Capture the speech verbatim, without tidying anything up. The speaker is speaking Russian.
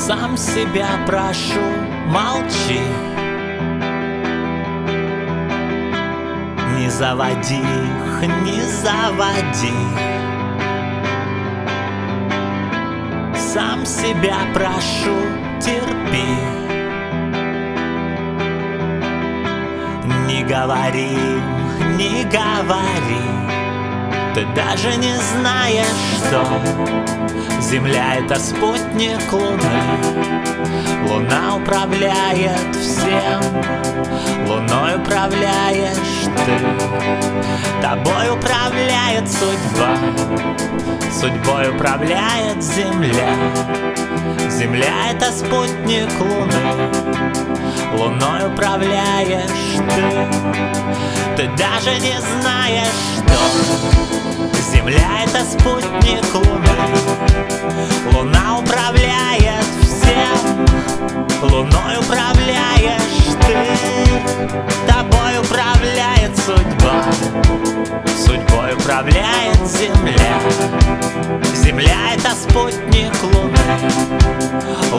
Сам себя прошу, молчи. Не заводи их, не заводи. Сам себя прошу, терпи. Не говори, не говори. Ты даже не знаешь, что Земля — это спутник Луны. Луна управляет всем, Луной управляешь ты. Тобой управляет судьба, судьбой управляет Земля. Земля — это спутник Луны, Луной управляешь ты. Ты даже не знаешь, что Земля — это спутник Луны. Луна управляет всем, Луной управляешь ты. Тобой управляет судьба, судьбой управляет Земля. Земля — это спутник Луны.